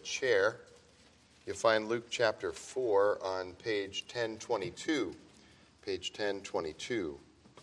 chair, you'll find Luke chapter 4 on page 1022. Page 1022.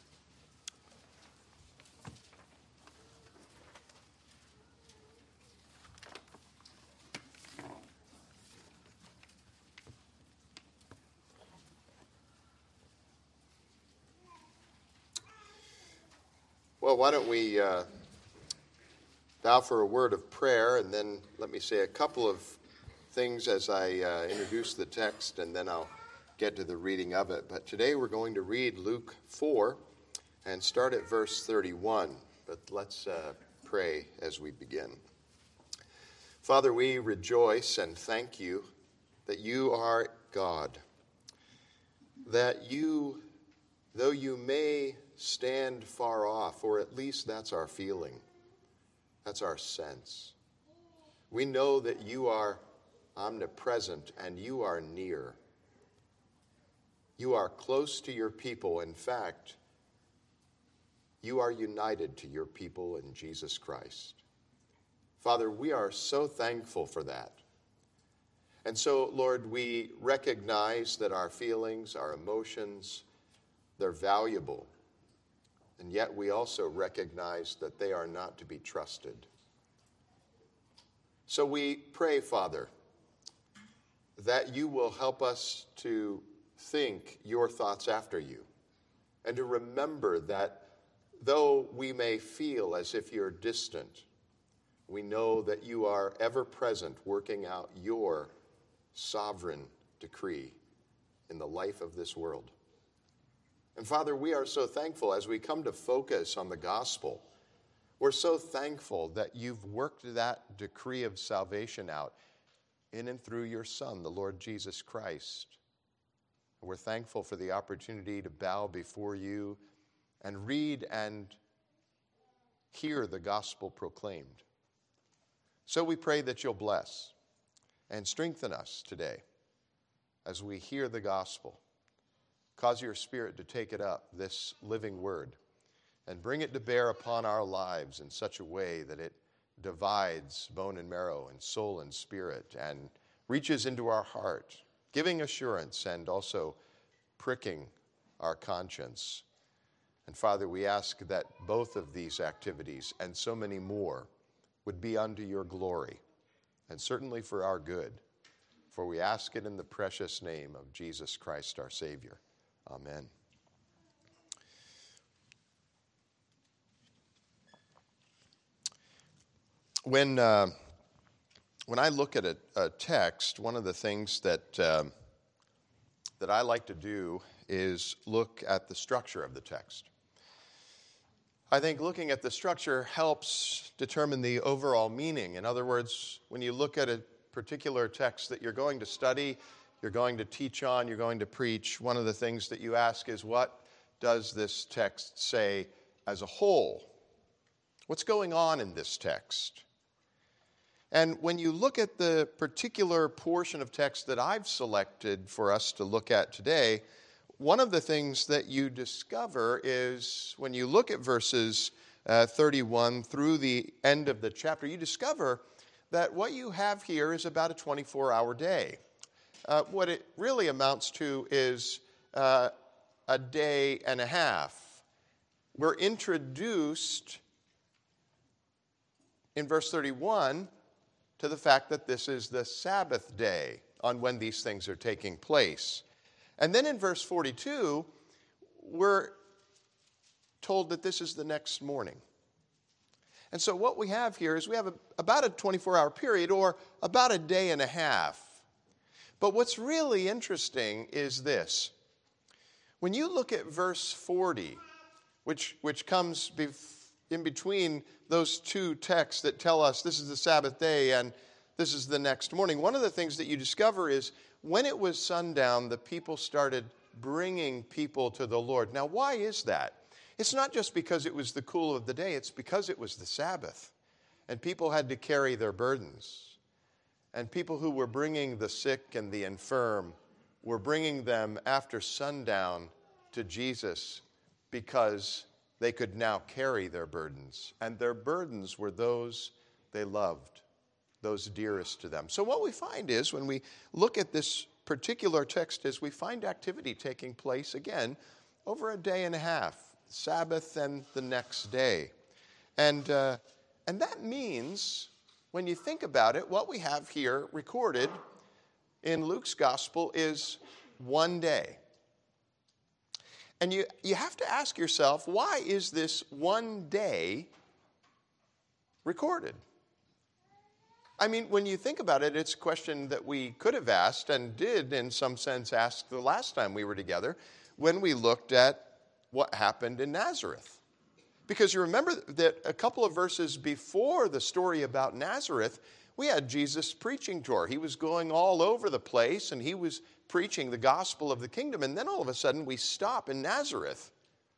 Well, why don't we bow for a word of prayer, and then let me say a couple of things as I introduce the text, and then I'll get to the reading of it. But today we're going to read Luke 4 and start at verse 31. But let's pray as we begin. Father, we rejoice and thank you that you are God, that you, though you may stand far off, or at least that's our feeling, that's our sense, we know that you are omnipresent and you are near. You are close to your people. In fact, you are united to your people in Jesus Christ. Father, we are so thankful for that. And so, Lord, we recognize that our feelings, our emotions, they're valuable. And yet we also recognize that they are not to be trusted. So we pray, Father, that you will help us to think your thoughts after you, and to remember that though we may feel as if you're distant, we know that you are ever present, working out your sovereign decree in the life of this world. And Father, we are so thankful as we come to focus on the gospel. We're so thankful that you've worked that decree of salvation out in and through your Son, the Lord Jesus Christ. We're thankful for the opportunity to bow before you and read and hear the gospel proclaimed. So we pray that you'll bless and strengthen us today as we hear the gospel. Cause your Spirit to take it up, this living word, and bring it to bear upon our lives in such a way that it divides bone and marrow and soul and spirit and reaches into our heart, giving assurance and also pricking our conscience. And Father, we ask that both of these activities and so many more would be unto your glory, and certainly for our good. For we ask it in the precious name of Jesus Christ, our Savior. Amen. When I look at a text, one of the things that I like to do is look at the structure of the text. I think looking at the structure helps determine the overall meaning. In other words, when you look at a particular text that you're going to study, you're going to teach on, you're going to preach, one of the things that you ask is, what does this text say as a whole? What's going on in this text? And when you look at the particular portion of text that I've selected for us to look at today, one of the things that you discover is when you look at verses 31 through the end of the chapter, you discover that what you have here is about a 24-hour day. What it really amounts to is a day and a half. We're introduced in verse 31 to the fact that this is the Sabbath day on when these things are taking place. And then in verse 42, we're told that this is the next morning. And so what we have here is we have about a 24-hour period, or about a day and a half. But what's really interesting is this. When you look at verse 40, which comes in between those two texts that tell us this is the Sabbath day and this is the next morning, one of the things that you discover is when it was sundown, the people started bringing people to the Lord. Now, why is that? It's not just because it was the cool of the day, it's because it was the Sabbath, and people had to carry their burdens. And people who were bringing the sick and the infirm were bringing them after sundown to Jesus because they could now carry their burdens. And their burdens were those they loved. those dearest to them. So what we find is when we look at this particular text is we find activity taking place again over a day and a half, Sabbath and the next day. And that means, when you think about it, what we have here recorded in Luke's gospel is one day. And you have to ask yourself, why is this one day recorded? I mean, when you think about it, it's a question that we could have asked and did, in some sense, ask the last time we were together when we looked at what happened in Nazareth. Because you remember that a couple of verses before the story about Nazareth, we had Jesus' preaching tour. He was going all over the place, and he was preaching the gospel of the kingdom. And then all of a sudden, we stop in Nazareth.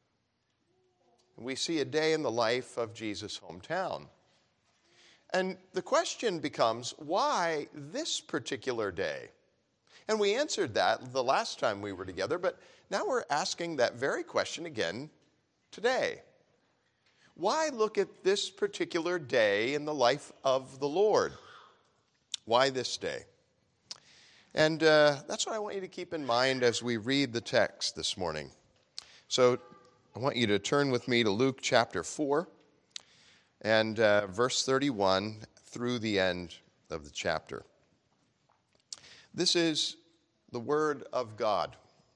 And we see a day in the life of Jesus' hometown. And the question becomes, why this particular day? And we answered that the last time we were together, but now we're asking that very question again today. Why look at this particular day in the life of the Lord? Why this day? And that's what I want you to keep in mind as we read the text this morning. So I want you to turn with me to Luke chapter 4 and verse 31 through the end of the chapter. This is the word of God,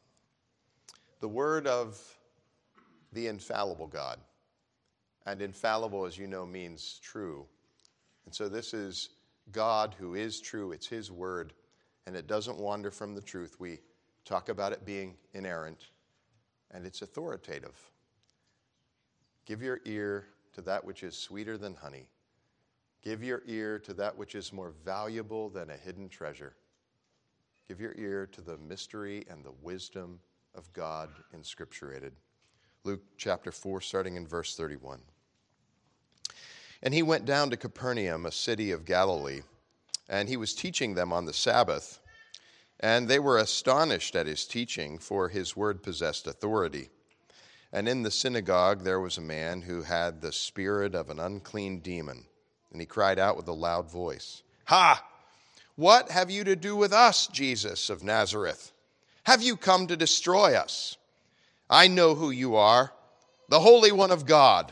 the word of the infallible God. And infallible, as you know, means true. And so this is God who is true. It's his word, and it doesn't wander from the truth. We talk about it being inerrant, and it's authoritative. Give your ear to that which is sweeter than honey. Give your ear to that which is more valuable than a hidden treasure. Give your ear to the mystery and the wisdom of God inscripturated. Luke chapter 4, starting in verse 31. And he went down to Capernaum, a city of Galilee, and he was teaching them on the Sabbath. And they were astonished at his teaching, for his word possessed authority. And in the synagogue there was a man who had the spirit of an unclean demon. And he cried out with a loud voice, "Ha! What have you to do with us, Jesus of Nazareth? Have you come to destroy us? I know who you are, the Holy One of God."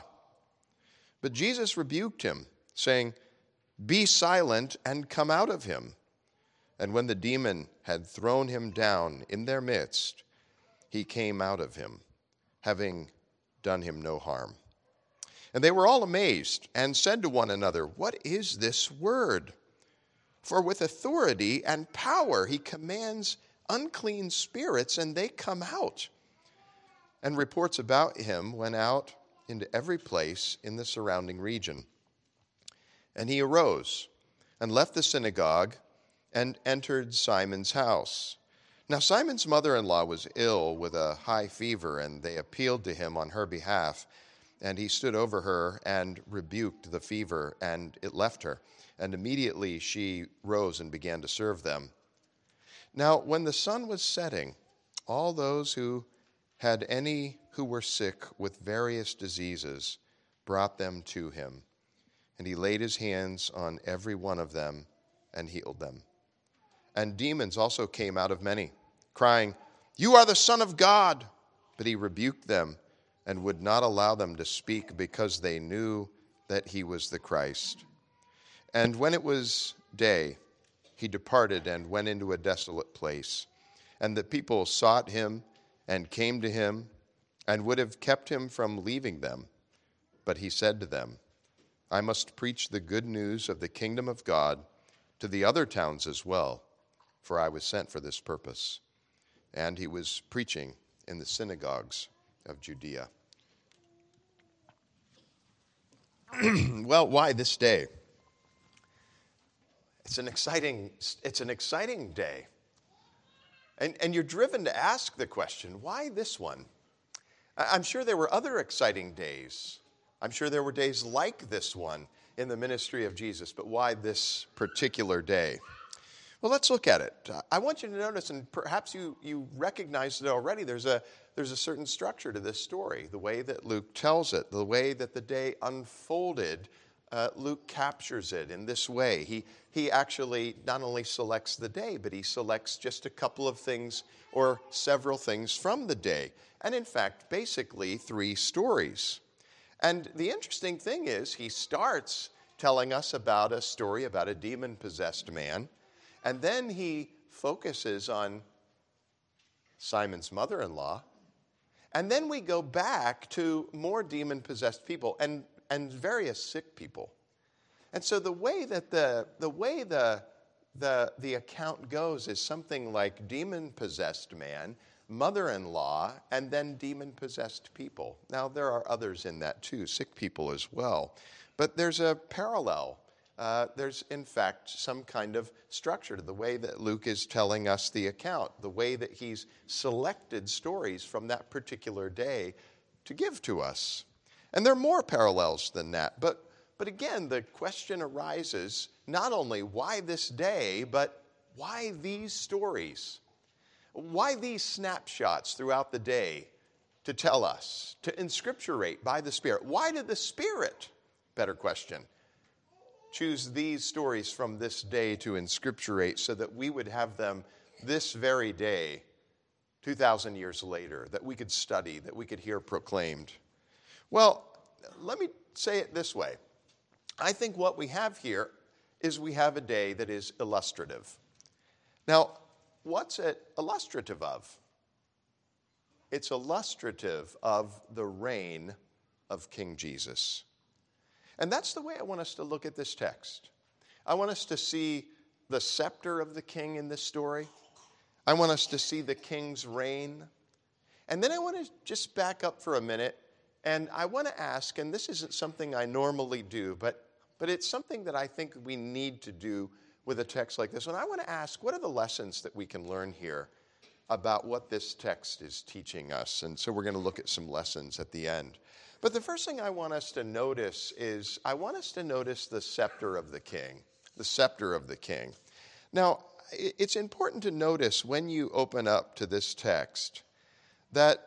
But Jesus rebuked him, saying, "Be silent and come out of him." And when the demon had thrown him down in their midst, he came out of him, having done him no harm. And they were all amazed and said to one another, "What is this word? For with authority and power he commands unclean spirits, and they come out." And reports about him went out into every place in the surrounding region. And he arose and left the synagogue and entered Simon's house. Now Simon's mother-in-law was ill with a high fever, and they appealed to him on her behalf. And he stood over her and rebuked the fever, and it left her. And immediately she rose and began to serve them. Now when the sun was setting, all those who had any who were sick with various diseases brought them to him. And he laid his hands on every one of them and healed them. And demons also came out of many, crying, "You are the Son of God." But he rebuked them and would not allow them to speak, because they knew that he was the Christ. And when it was day, he departed and went into a desolate place. And the people sought him and came to him and would have kept him from leaving them. But he said to them, "I must preach the good news of the kingdom of God to the other towns as well, for I was sent for this purpose." And he was preaching in the synagogues of Judea. Well, why this day? It's an exciting day. And you're driven to ask the question, why this one? I'm sure there were other exciting days. I'm sure there were days like this one in the ministry of Jesus, but why this particular day? Well, let's look at it. I want you to notice, and perhaps you recognize it already, there's a certain structure to this story, the way that Luke tells it, the way that the day unfolded Luke captures it in this way. He actually not only selects the day, but he selects just a couple of things or several things from the day. And in fact, basically 3 stories. And the interesting thing is he starts telling us about a story about a demon-possessed man, and then he focuses on Simon's mother-in-law, and then we go back to more demon-possessed people and various sick people. And so the way that the account goes is something like demon-possessed man, mother-in-law, and then demon-possessed people. Now, there are others in that too, sick people as well. But there's a parallel. There's, in fact, some kind of structure to the way that Luke is telling us the account, the way that he's selected stories from that particular day to give to us. And there are more parallels than that. But again, the question arises, not only why this day, but why these stories? Why these snapshots throughout the day to tell us, to inscripturate by the Spirit? Why did the Spirit, better question, choose these stories from this day to inscripturate so that we would have them this very day, 2,000 years later, that we could study, that we could hear proclaimed? Well, let me say it this way. I think what we have here is we have a day that is illustrative. Now, what's it illustrative of? It's illustrative of the reign of King Jesus. And that's the way I want us to look at this text. I want us to see the scepter of the king in this story. I want us to see the king's reign. And then I want to just back up for a minute, and I want to ask, and this isn't something I normally do, but it's something that I think we need to do with a text like this. And I want to ask, what are the lessons that we can learn here about what this text is teaching us? And so we're going to look at some lessons at the end. But the first thing I want us to notice is, I want us to notice the scepter of the king. The scepter of the king. Now, it's important to notice when you open up to this text that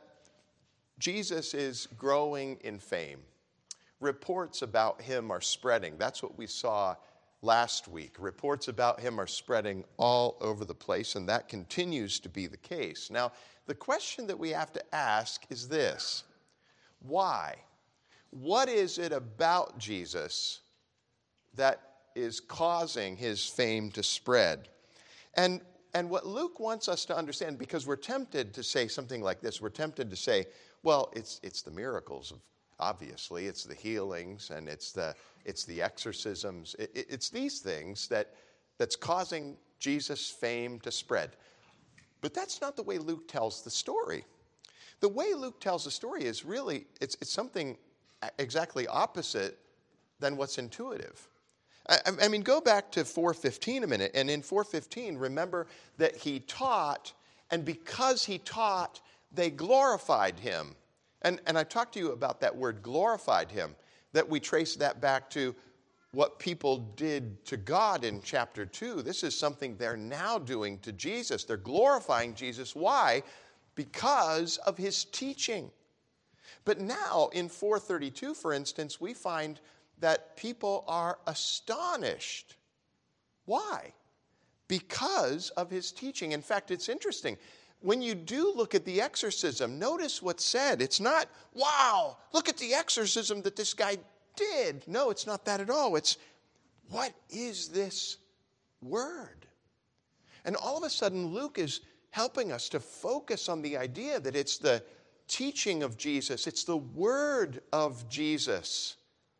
Jesus is growing in fame. Reports about him are spreading. That's what we saw last week. Reports about him are spreading all over the place, and that continues to be the case. Now, the question that we have to ask is this: why? What is it about Jesus that is causing his fame to spread? And what Luke wants us to understand, because we're tempted to say something like this, we're tempted to say, well, it's the miracles of, obviously, it's the healings and it's the exorcisms. It's these things that's causing Jesus' fame to spread. But that's not the way Luke tells the story. The way Luke tells the story is really, it's something exactly opposite than what's intuitive. I mean, go back to 4:15 a minute, and in 4:15, remember that he taught, and because he taught, they glorified him. And I talked to you about that word, glorified him, that we trace that back to what people did to God in chapter 2. This is something they're now doing to Jesus. They're glorifying Jesus. Why? Because of his teaching. But now in 4:32, for instance, we find that people are astonished. Why? Because of his teaching. In fact, it's interesting. When you do look at the exorcism, notice what's said. It's not, wow, look at the exorcism that this guy did. No, it's not that at all. It's, what is this word? And all of a sudden, Luke is helping us to focus on the idea that it's the teaching of Jesus, it's the word of Jesus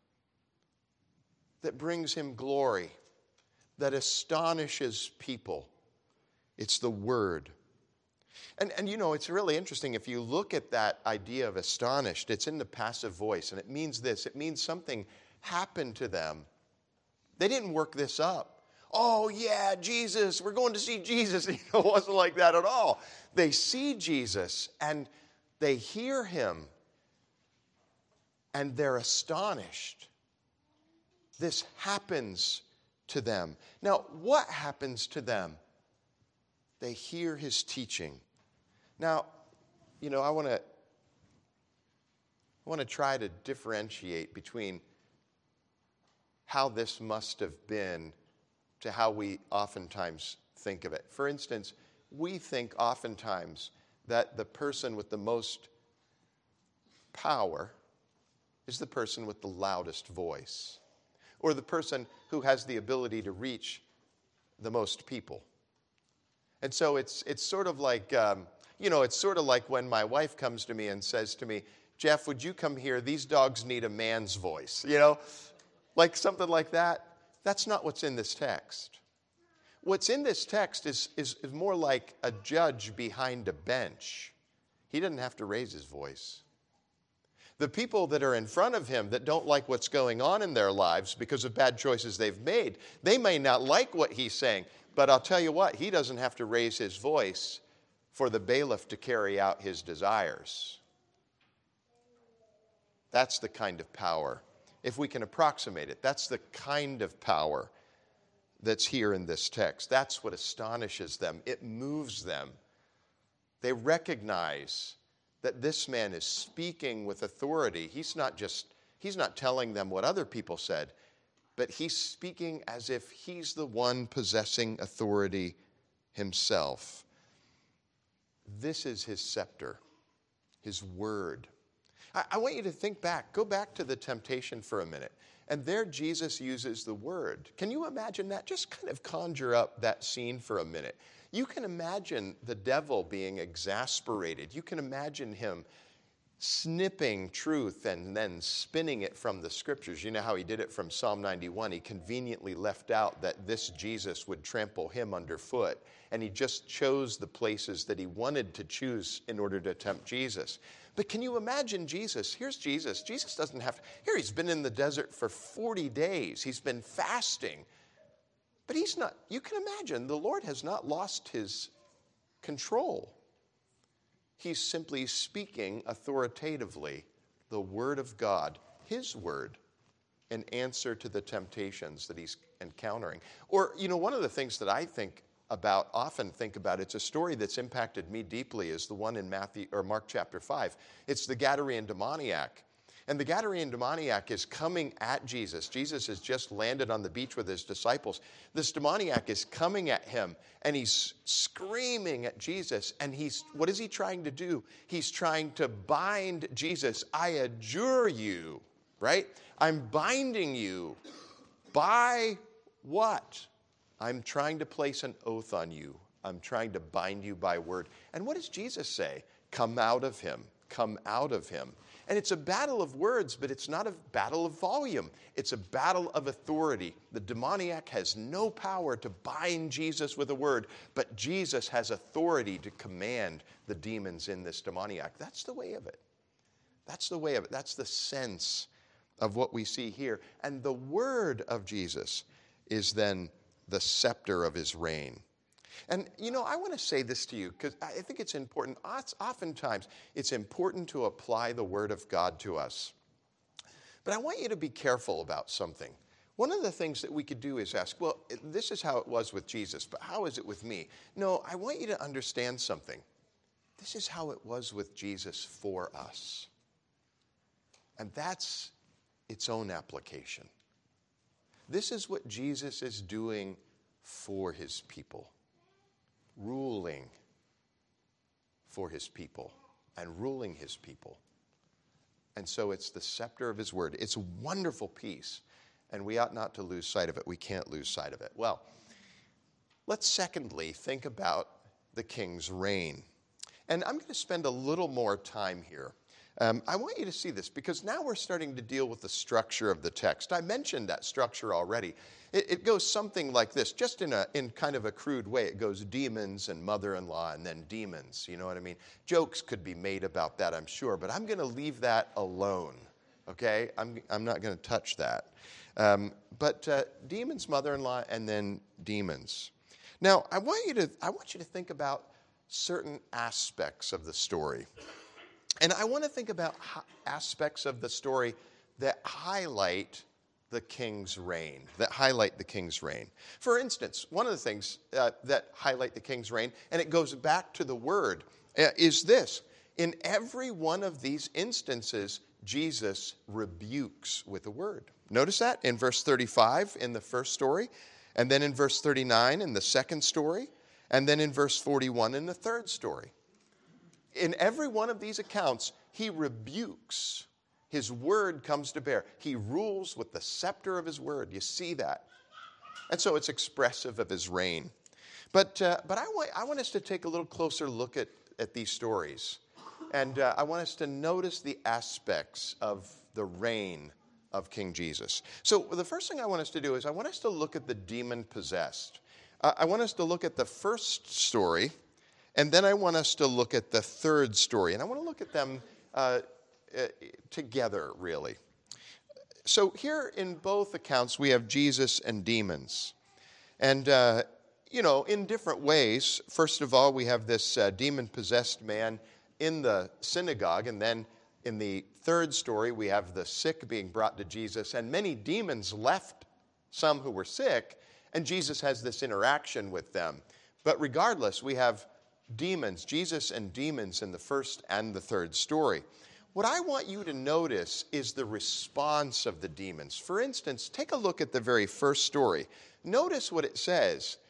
that brings him glory, that astonishes people. It's the word. And you know, it's really interesting. If you look at that idea of astonished, it's in the passive voice, and it means this. It means something happened to them. They didn't work this up. Oh, yeah, Jesus, we're going to see Jesus. It wasn't like that at all. They see Jesus, and they hear him, and they're astonished. This happens to them. Now, what happens to them? They hear his teaching. Now, you know, I want to try to differentiate between how this must have been to how we oftentimes think of it. For instance, we think oftentimes that the person with the most power is the person with the loudest voice, or the person who has the ability to reach the most people. And so it's sort of like, it's sort of like when my wife comes to me and says to me, Jeff, would you come here? These dogs need a man's voice, like something like that. That's not what's in this text. What's in this text is more like a judge behind a bench. He doesn't have to raise his voice. The people that are in front of him that don't like what's going on in their lives because of bad choices they've made, they may not like what he's saying, but I'll tell you what, he doesn't have to raise his voice for the bailiff to carry out his desires. That's the kind of power. If we can approximate it, that's the kind of power that's here in this text. That's what astonishes them. It moves them. They recognize that this man is speaking with authority. He's not telling them what other people said, but he's speaking as if he's the one possessing authority himself. This is his scepter, his word. I want you to think back. Go back to the temptation for a minute. And there Jesus uses the word. Can you imagine that? Just kind of conjure up that scene for a minute. You can imagine the devil being exasperated. You can imagine him snipping truth and then spinning it from the scriptures. You know how he did it from Psalm 91. He conveniently left out that this Jesus would trample him underfoot. And he just chose the places that he wanted to choose in order to tempt Jesus. But can you imagine Jesus? Here's Jesus. Jesus doesn't have to. Here he's been in the desert for 40 days. He's been fasting. But he's not. You can imagine the Lord has not lost his control. He's simply speaking authoritatively the word of God, his word, in answer to the temptations that he's encountering. Or, one of the things that I often think about, it's a story that's impacted me deeply, is the one in Mark chapter 5. It's the Gadarene demoniac. And the Gadarene demoniac is coming at Jesus. Jesus has just landed on the beach with his disciples. This demoniac is coming at him, and he's screaming at Jesus. And what is he trying to do? He's trying to bind Jesus. I adjure you, right? I'm binding you. By what? I'm trying to place an oath on you. I'm trying to bind you by word. And what does Jesus say? Come out of him. Come out of him. And it's a battle of words, but it's not a battle of volume. It's a battle of authority. The demoniac has no power to bind Jesus with a word, but Jesus has authority to command the demons in this demoniac. That's the way of it. That's the way of it. That's the sense of what we see here. And the word of Jesus is then the scepter of his reign. And, I want to say this to you because I think it's important. Oftentimes, it's important to apply the word of God to us. But I want you to be careful about something. One of the things that we could do is ask, well, this is how it was with Jesus, but how is it with me? No, I want you to understand something. This is how it was with Jesus for us. And that's its own application. This is what Jesus is doing for his people. Ruling for his people and ruling his people. And so it's the scepter of his word. It's a wonderful piece, and we ought not to lose sight of it. We can't lose sight of it. Well, let's secondly think about the king's reign. And I'm going to spend a little more time here. I want you to see this because now we're starting to deal with the structure of the text. I mentioned that structure already. It goes something like this, just in kind of a crude way. It goes demons and mother-in-law and then demons, you know what I mean? Jokes could be made about that, I'm sure, but I'm going to leave that alone, okay? I'm not going to touch that. But demons, mother-in-law, and then demons. Now, I want you to think about certain aspects of the story. And I want to think about aspects of the story that highlight the king's reign, For instance, one of the things that highlight the king's reign, and it goes back to the word, is this. In every one of these instances, Jesus rebukes with a word. Notice that in verse 35 in the first story, and then in verse 39 in the second story, and then in verse 41 in the third story. In every one of these accounts, he rebukes. His word comes to bear. He rules with the scepter of his word. You see that? And so it's expressive of his reign. But I want us to take a little closer look at these stories. And I want us to notice the aspects of the reign of King Jesus. So the first thing I want us to do is I want us to look at the demon-possessed. I want us to look at the first story, and then I want us to look at the third story. And I want to look at them together, really. So here in both accounts, we have Jesus and demons. And, in different ways. First of all, we have this demon-possessed man in the synagogue, and then in the third story, we have the sick being brought to Jesus, and many demons left some who were sick, and Jesus has this interaction with them. But regardless, we have demons, Jesus and demons in the first and the third story. What I want you to notice is the response of the demons. For instance, take a look at the very first story. Notice what it says.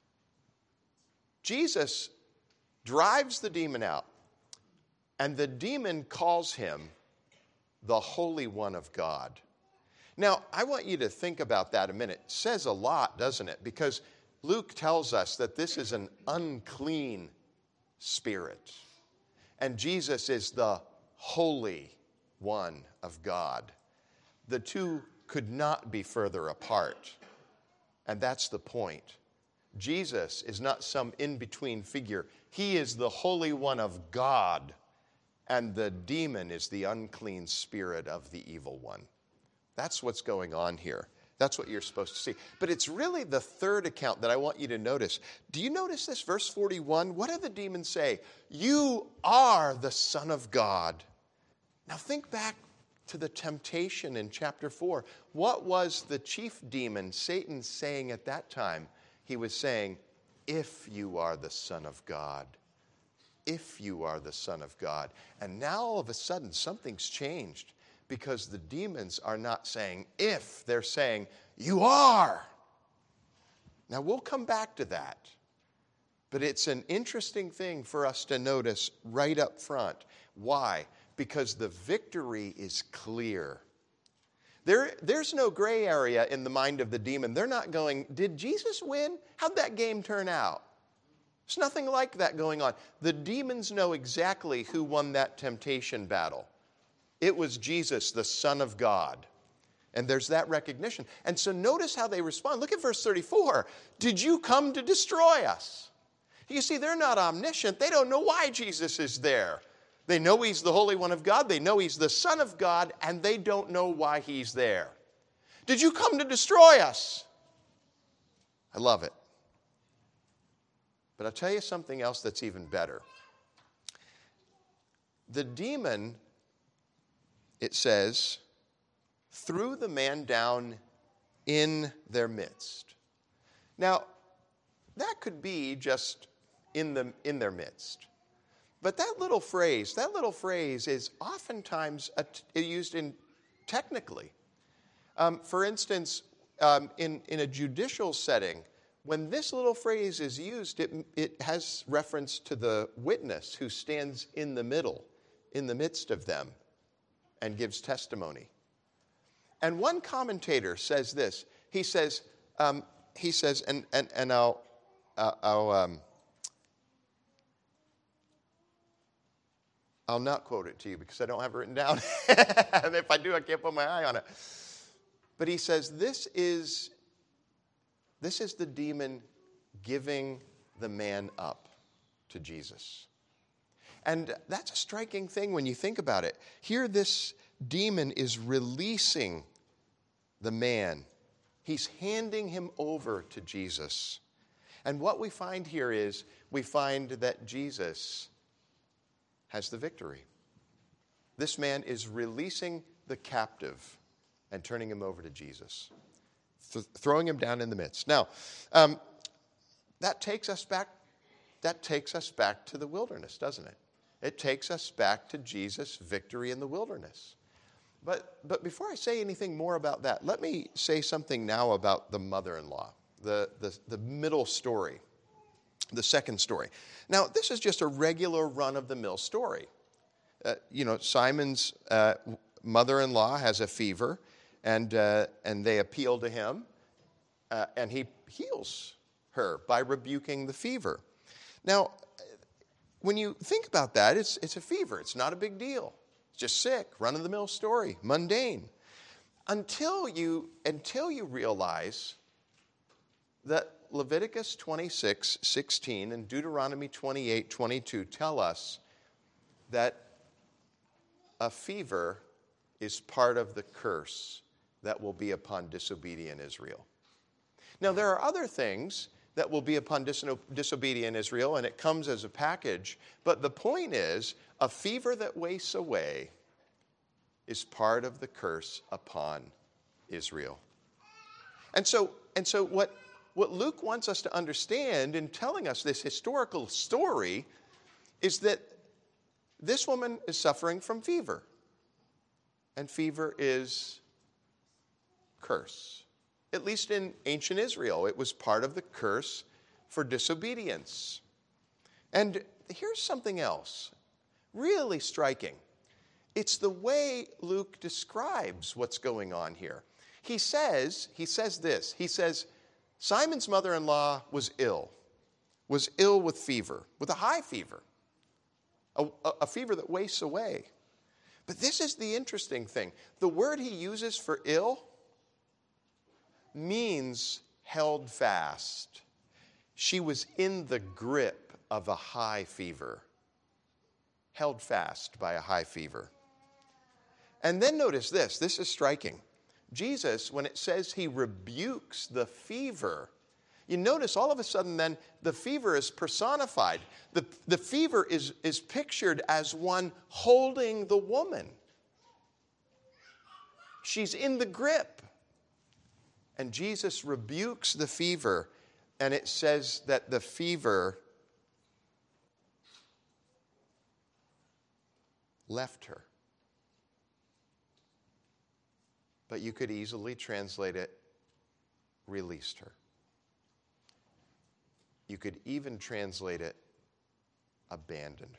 Jesus drives the demon out, and the demon calls him the Holy One of God. Now, I want you to think about that a minute. It says a lot, doesn't it? Because Luke tells us that this is an unclean spirit, and Jesus is the Holy One of God. The two could not be further apart, and that's the point. Jesus is not some in-between figure. He is the Holy One of God, and the demon is the unclean spirit of the evil one. That's what's going on here. That's what you're supposed to see. But it's really the third account that I want you to notice. Do you notice this? Verse 41, what do the demons say? You are the Son of God. Now think back to the temptation in chapter 4. What was the chief demon, Satan, saying at that time? He was saying, if you are the Son of God. If you are the Son of God. And now all of a sudden something's changed, because the demons are not saying if, they're saying you are. Now we'll come back to that. But it's an interesting thing for us to notice right up front. Why? Because the victory is clear. There's no gray area in the mind of the demon. They're not going, did Jesus win? How'd that game turn out? There's nothing like that going on. The demons know exactly who won that temptation battle. It was Jesus, the Son of God. And there's that recognition. And so notice how they respond. Look at verse 34. Did you come to destroy us? You see, they're not omniscient. They don't know why Jesus is there. They know he's the Holy One of God. They know he's the Son of God, and they don't know why he's there. Did you come to destroy us? I love it. But I'll tell you something else that's even better. The demon, it says, threw the man down in their midst. Now, that could be just in their midst. But that little phrase is oftentimes used technically. For instance, in a judicial setting, when this little phrase is used, it has reference to the witness who stands in the middle, in the midst of them, and gives testimony. And one commentator says this. He says, and I'll not quote it to you because I don't have it written down. And if I do, I can't put my eye on it. But he says, this is the demon giving the man up to Jesus. And that's a striking thing when you think about it. Here, this demon is releasing the man. He's handing him over to Jesus. And what we find here is, we find that Jesus has the victory. This man is releasing the captive and turning him over to Jesus, throwing him down in the midst. Now, that takes us back to the wilderness, doesn't it? It takes us back to Jesus' victory in the wilderness. But before I say anything more about that, let me say something now about the mother-in-law, the middle story, the second story. Now, this is just a regular run-of-the-mill story. Simon's mother-in-law has a fever, and they appeal to him, and he heals her by rebuking the fever. Now, when you think about that, it's a fever. It's not a big deal. It's just sick, run-of-the-mill story, mundane. Until you realize that Leviticus 26:16 and Deuteronomy 28:22 tell us that a fever is part of the curse that will be upon disobedient Israel. Now, there are other things that will be upon disobedient Israel, and it comes as a package. But the point is, a fever that wastes away is part of the curse upon Israel. And so what Luke wants us to understand in telling us this historical story is that this woman is suffering from fever. And fever is curse. At least in ancient Israel, it was part of the curse for disobedience. And here's something else, really striking. It's the way Luke describes what's going on here. He says this. He says, Simon's mother-in-law was ill with fever, with a high fever, a fever that wastes away. But this is the interesting thing. The word he uses for ill means held fast. She was in the grip of a high fever, held fast by a high fever. And then notice this is striking. Jesus, when it says he rebukes the fever, you notice all of a sudden then the fever is personified. The fever is pictured as one holding the woman. She's in the grip. And Jesus rebukes the fever, and it says that the fever left her. But you could easily translate it, released her. You could even translate it, abandoned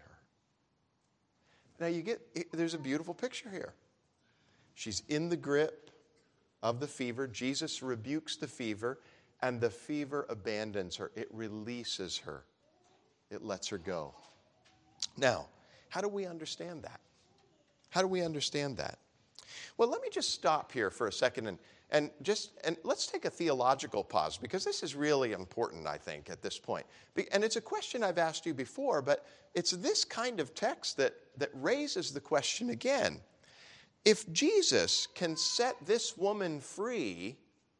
her. Now there's a beautiful picture here. She's in the grip of the fever. Jesus rebukes the fever, and the fever abandons her. It releases her. It lets her go. Now, how do we understand that? How do we understand that? Well, let me just stop here for a second and let's take a theological pause, because this is really important, I think, at this point. And it's a question I've asked you before, but it's this kind of text that raises the question again. If Jesus can set this woman free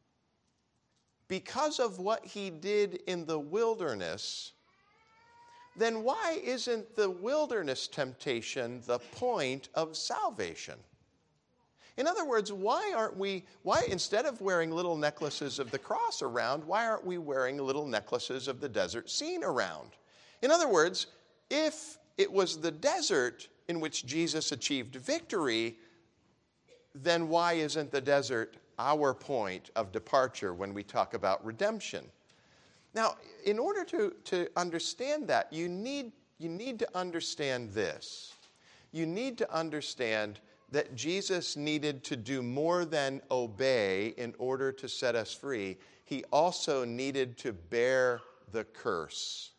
because of what he did in the wilderness, then why isn't the wilderness temptation the point of salvation? In other words, why instead of wearing little necklaces of the cross around, why aren't we wearing little necklaces of the desert scene around? In other words, if it was the desert in which Jesus achieved victory, then why isn't the desert our point of departure when we talk about redemption? Now, in order to understand that, you need to understand this. You need to understand that Jesus needed to do more than obey in order to set us free. He also needed to bear the curse.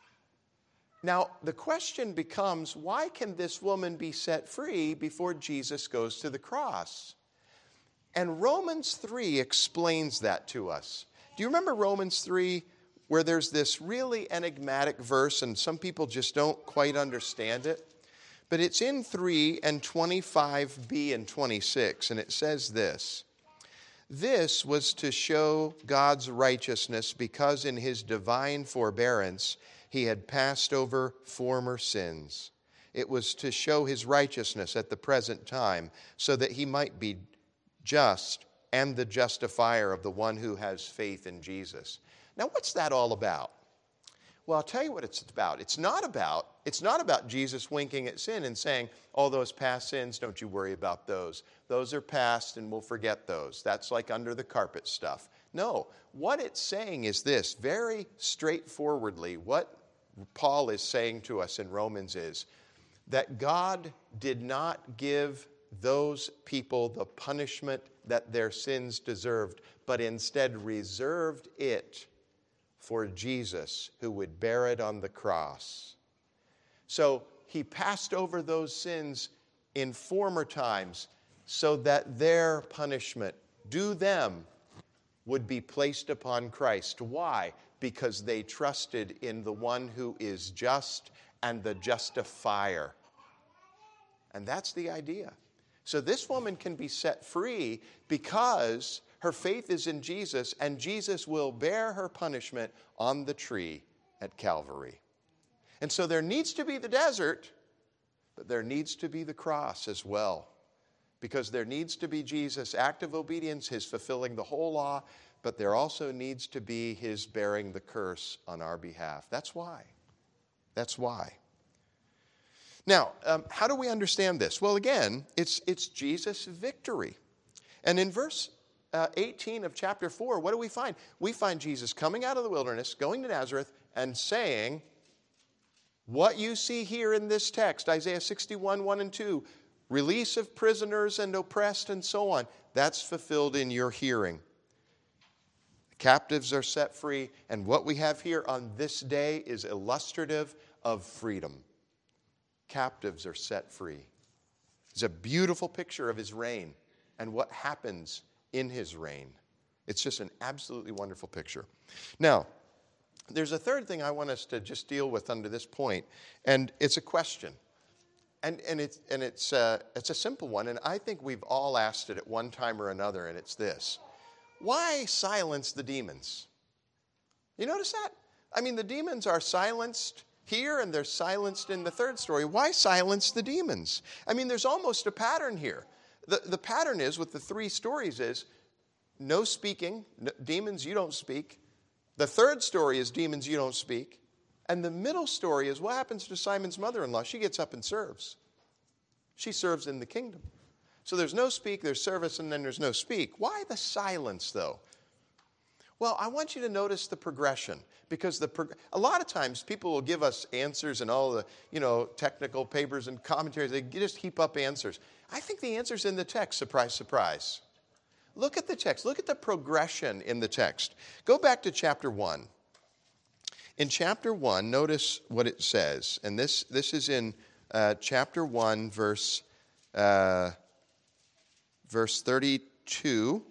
Now, the question becomes, why can this woman be set free before Jesus goes to the cross? And Romans 3 explains that to us. Do you remember Romans 3, where there's this really enigmatic verse, and some people just don't quite understand it? But it's in 3 and 25b and 26, and it says this. This was to show God's righteousness, because in his divine forbearance he had passed over former sins. It was to show his righteousness at the present time, so that he might be just and the justifier of the one who has faith in Jesus. Now, what's that all about? Well, I'll tell you what it's about. It's not about Jesus winking at sin and saying, all those past sins, don't you worry about those. Those are past and we'll forget those. That's like under the carpet stuff. No, what it's saying is this, very straightforwardly, what Paul is saying to us in Romans is that God did not give those people the punishment that their sins deserved, but instead reserved it for Jesus, who would bear it on the cross. So he passed over those sins in former times so that their punishment, due them, would be placed upon Christ. Why? Because they trusted in the one who is just and the justifier. And that's the idea. So this woman can be set free because her faith is in Jesus, and Jesus will bear her punishment on the tree at Calvary. And so there needs to be the desert, but there needs to be the cross as well. Because there needs to be Jesus' act of obedience, his fulfilling the whole law, but there also needs to be his bearing the curse on our behalf. That's why. That's why. Now, how do we understand this? Well, again, it's Jesus' victory. And in verse 18 of chapter 4, what do we find? We find Jesus coming out of the wilderness, going to Nazareth, and saying, what you see here in this text, Isaiah 61, 1 and 2, release of prisoners and oppressed and so on, that's fulfilled in your hearing. Captives are set free, and what we have here on this day is illustrative of freedom. Captives are set free. It's a beautiful picture of his reign and what happens in his reign. It's just an absolutely wonderful picture. Now, there's a third thing I want us to just deal with under this point, and it's a question. And it's a simple one, and I think we've all asked it at one time or another, and it's this. Why silence the demons? You notice that? I mean, the demons are silenced here, and they're silenced in the third story. Why silence the demons? I mean, there's almost a pattern here. The pattern is, with the three stories, is no speaking. Demons, you don't speak. The third story is demons, you don't speak. And the middle story is what happens to Simon's mother-in-law. She gets up and serves. She serves in the kingdom. So there's no speak, there's service, and then there's no speak. Why the silence, though? Well, I want you to notice the progression, because a lot of times people will give us answers and all the technical papers and commentaries. They just heap up answers. I think the answer's in the text, surprise, surprise. Look at the text. Look at the progression in the text. Go back to chapter 1. In chapter 1, notice what it says. And this is in chapter 1, verse 32.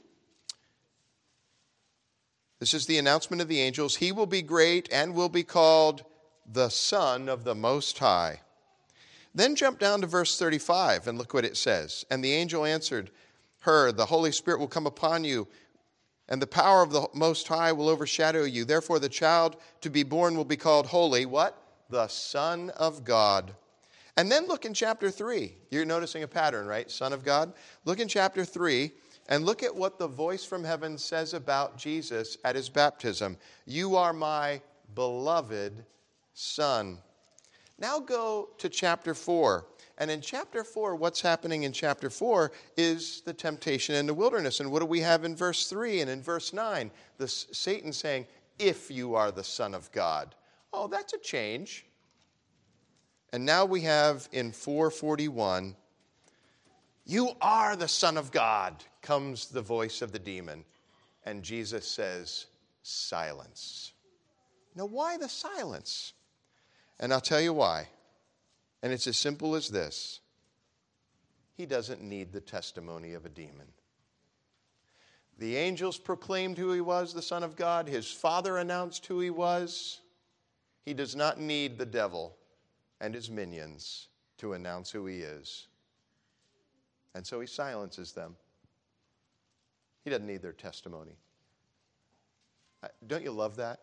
This is the announcement of the angels. He will be great and will be called the Son of the Most High. Then jump down to verse 35 and look what it says. And the angel answered her, the Holy Spirit will come upon you, and the power of the Most High will overshadow you. Therefore the child to be born will be called holy. What? The Son of God. And then look in chapter 3. You're noticing a pattern, right? Son of God. Look in chapter 3 and look at what the voice from heaven says about Jesus at his baptism. You are my beloved Son. Now go to chapter 4. And in chapter 4, what's happening in chapter 4 is the temptation in the wilderness. And what do we have in verse 3 and in verse 9? Satan saying, if you are the Son of God. Oh, that's a change. And now we have in 4:41, you are the Son of God, comes the voice of the demon. And Jesus says, silence. Now, why the silence? And I'll tell you why. And it's as simple as this. He doesn't need the testimony of a demon. The angels proclaimed who he was, the Son of God. His Father announced who he was. He does not need the devil and his minions to announce who he is. And so he silences them. He doesn't need their testimony. Don't you love that?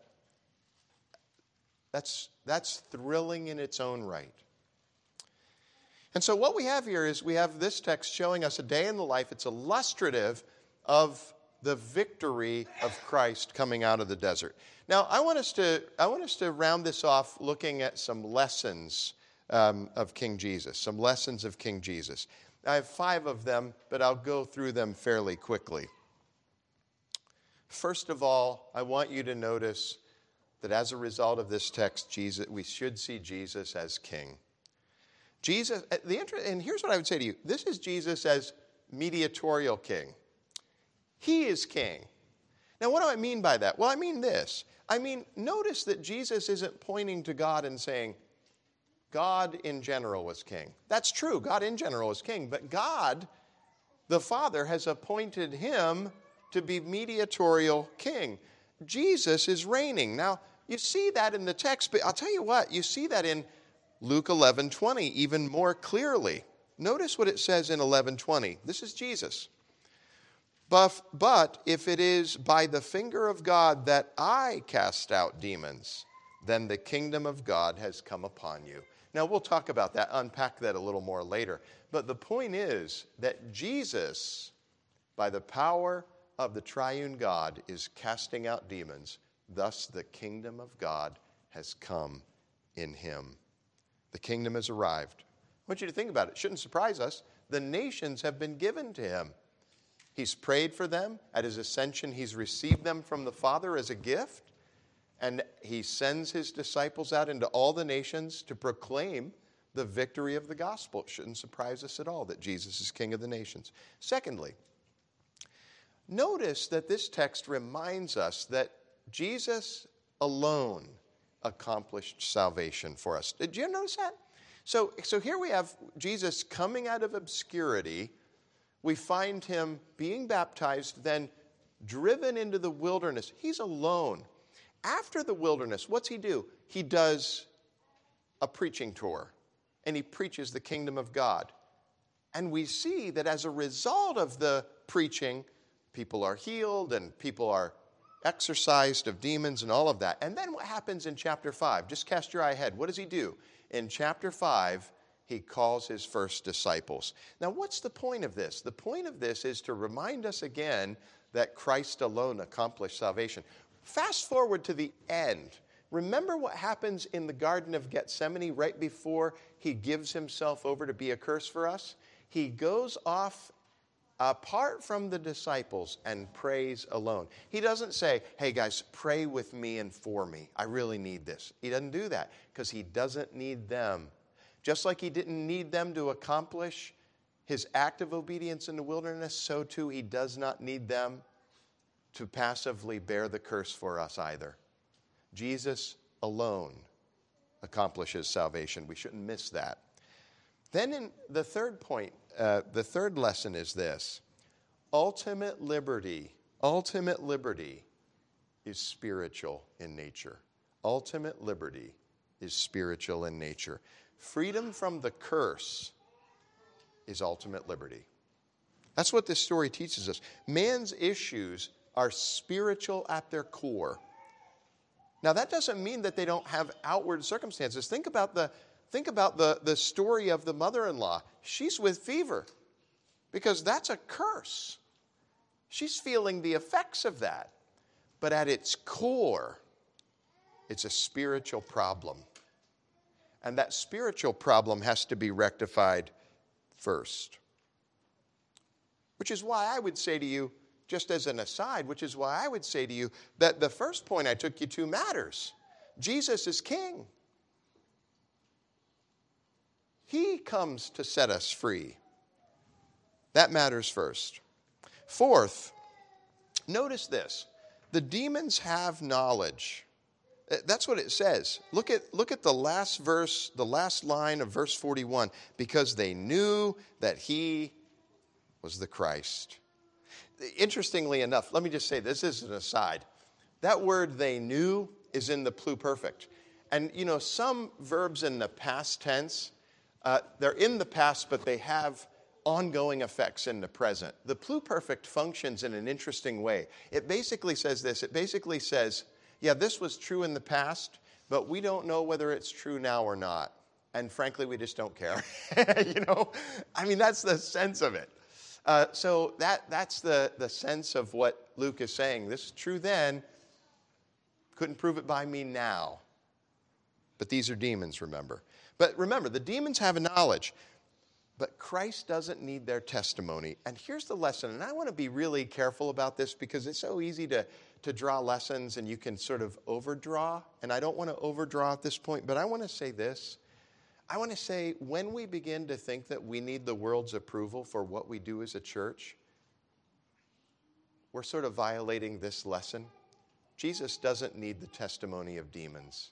That's thrilling in its own right. And so what we have here is we have this text showing us a day in the life. It's illustrative of the victory of Christ coming out of the desert. Now, I want us to round this off looking at some lessons of King Jesus, some lessons of King Jesus. I have 5 of them, but I'll go through them fairly quickly. First of all, I want you to notice that as a result of this text, we should see Jesus as king. Jesus, and here's what I would say to you. This is Jesus as mediatorial king. He is king. Now, what do I mean by that? Well, I mean this. Notice that Jesus isn't pointing to God and saying, God in general was king. That's true. God in general is king. But God, the Father, has appointed him to be mediatorial king. Jesus is reigning. Now, you see that in the text, but I'll tell you what, you see that in Luke 11:20 even more clearly. Notice what it says in 11:20. This is Jesus. But if it is by the finger of God that I cast out demons, then the kingdom of God has come upon you. Now, we'll talk about that, unpack that a little more later. But the point is that Jesus, by the power of the triune God, is casting out demons. Thus, the kingdom of God has come in him. The kingdom has arrived. I want you to think about it. It shouldn't surprise us. The nations have been given to him. He's prayed for them. At his ascension, he's received them from the Father as a gift. And he sends his disciples out into all the nations to proclaim the victory of the gospel. It shouldn't surprise us at all that Jesus is King of the nations. Secondly, notice that this text reminds us that Jesus alone accomplished salvation for us. Did you notice that? So here we have Jesus coming out of obscurity. We find him being baptized, then driven into the wilderness. He's alone. After the wilderness, what's he do? He does a preaching tour, and he preaches the kingdom of God. And we see that as a result of the preaching, people are healed and people are exorcised of demons and all of that. And then what happens in chapter 5? Just cast your eye ahead. What does he do? In chapter 5, he calls his first disciples. Now, what's the point of this? The point of this is to remind us again that Christ alone accomplished salvation. Fast forward to the end. Remember what happens in the Garden of Gethsemane right before he gives himself over to be a curse for us? He goes off apart from the disciples and prays alone. He doesn't say, hey guys, pray with me and for me. I really need this. He doesn't do that because he doesn't need them. Just like he didn't need them to accomplish his act of obedience in the wilderness, so too he does not need them to passively bear the curse for us either. Jesus alone accomplishes salvation. We shouldn't miss that. Then in the third point, the third lesson is this. Ultimate liberty is spiritual in nature. Ultimate liberty is spiritual in nature. Freedom from the curse is ultimate liberty. That's what this story teaches us. Man's issues are spiritual at their core. Now, that doesn't mean that they don't have outward circumstances. Think about the story of the mother-in-law. She's with fever because that's a curse. She's feeling the effects of that. But at its core, it's a spiritual problem. And that spiritual problem has to be rectified first. Which is why I would say to you, just as an aside, which is why I would say to you that the first point I took you to matters. Jesus is king. He comes to set us free. That matters first. Fourth, notice this. The demons have knowledge. That's what it says. Look at the last verse, the last line of verse 41. Because they knew that he was the Christ. Interestingly enough, let me just say this is an aside. That word they knew is in the pluperfect. And some verbs in the past tense, they're in the past, but they have ongoing effects in the present. The pluperfect functions in an interesting way. It basically says this. It basically says, yeah, this was true in the past, but we don't know whether it's true now or not. And frankly, we just don't care. That's the sense of it. So that's the sense of what Luke is saying. This is true then. Couldn't prove it by me now. But these are demons, remember. But remember, the demons have a knowledge. But Christ doesn't need their testimony. And here's the lesson. And I want to be really careful about this because it's so easy to draw lessons and you can sort of overdraw. And I don't want to overdraw at this point. But I want to say this. I want to say when we begin to think that we need the world's approval for what we do as a church, we're sort of violating this lesson. Jesus doesn't need the testimony of demons.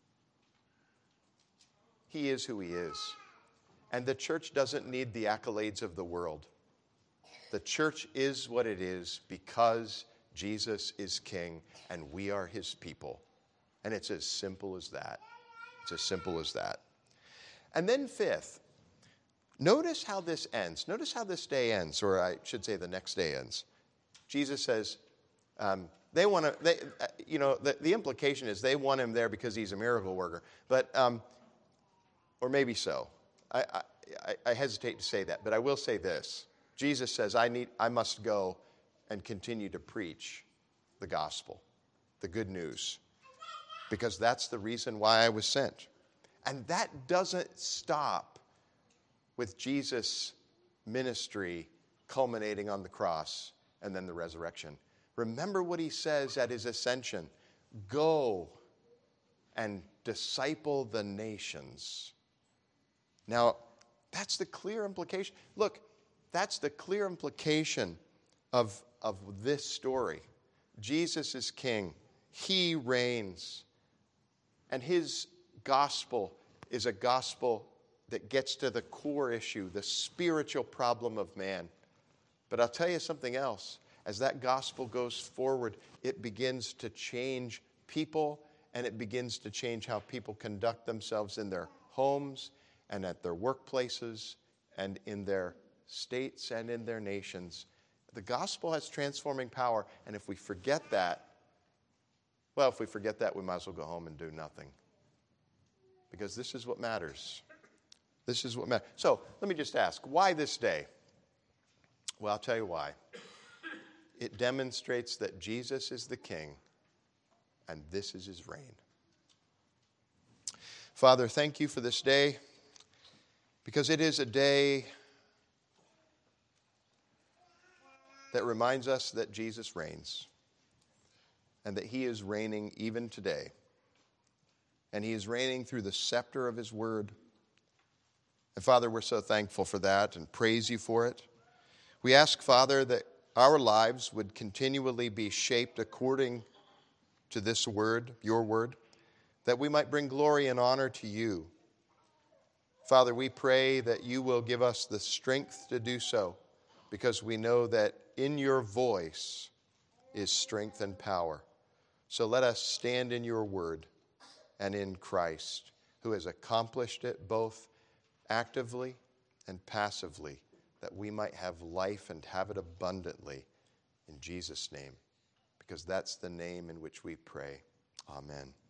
He is who he is. And the church doesn't need the accolades of the world. The church is what it is because Jesus is king and we are his people. And it's as simple as that. It's as simple as that. And then fifth, notice how this ends. Notice how this day ends, or I should say the next day ends. Jesus says, the implication is they want him there because he's a miracle worker. But, or maybe so. I hesitate to say that, but I will say this. Jesus says, I must go and continue to preach the gospel, the good news, because that's the reason why I was sent. And that doesn't stop with Jesus' ministry culminating on the cross and then the resurrection. Remember what he says at his ascension. Go and disciple the nations. Now, that's the clear implication. Look, that's the clear implication of this story. Jesus is king. He reigns. And his gospel is a gospel that gets to the core issue, the spiritual problem of man. But I'll tell you something else. As that gospel goes forward, it begins to change people, and it begins to change how people conduct themselves in their homes and at their workplaces and in their states and in their nations. The gospel has transforming power, and if we forget that, we might as well go home and do nothing. Because this is what matters. This is what matters. So, let me just ask, why this day? Well, I'll tell you why. It demonstrates that Jesus is the king, and this is his reign. Father, thank you for this day, because it is a day that reminds us that Jesus reigns, and that he is reigning even today. And he is reigning through the scepter of his word. And Father, we're so thankful for that and praise you for it. We ask, Father, that our lives would continually be shaped according to this word, your word, that we might bring glory and honor to you. Father, we pray that you will give us the strength to do so, because we know that in your voice is strength and power. So let us stand in your word and in Christ, who has accomplished it both actively and passively, that we might have life and have it abundantly in Jesus' name, because that's the name in which we pray. Amen.